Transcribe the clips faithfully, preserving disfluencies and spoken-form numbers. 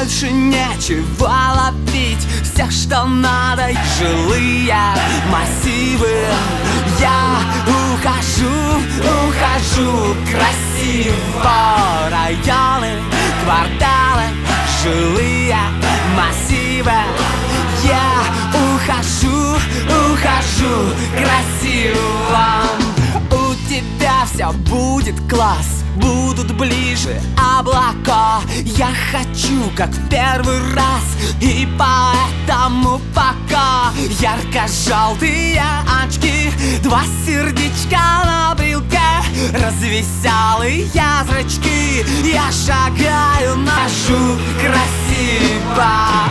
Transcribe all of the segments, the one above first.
больше нечего ловить. Все, что надо, жилые массивы. Я ухожу, ухожу красиво. Районы, кварталы, жилые массивы. Я ухожу, ухожу красиво. У тебя все будет класс, будут ближе облака. Я хочу, как в первый раз, и поэтому пока ярко-желтые очки, два сердечка на брелке, развеселые зрачки. Я шагаю, ношу красиво.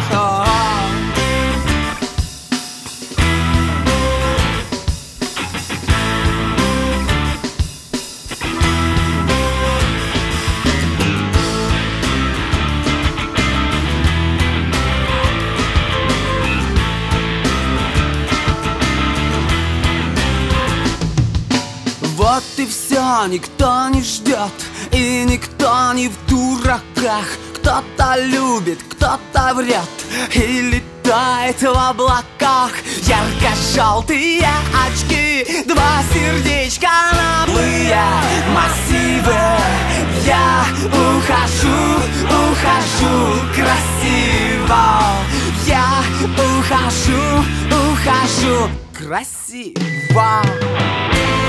Вот и все, никто не ждет, и никто не в дураках. Кто-то любит, кто-то врет и летает в облаках. Ярко-желтые очки, два сердечка на былые массивы. Я ухожу, ухожу красиво. Я ухожу, ухожу красиво.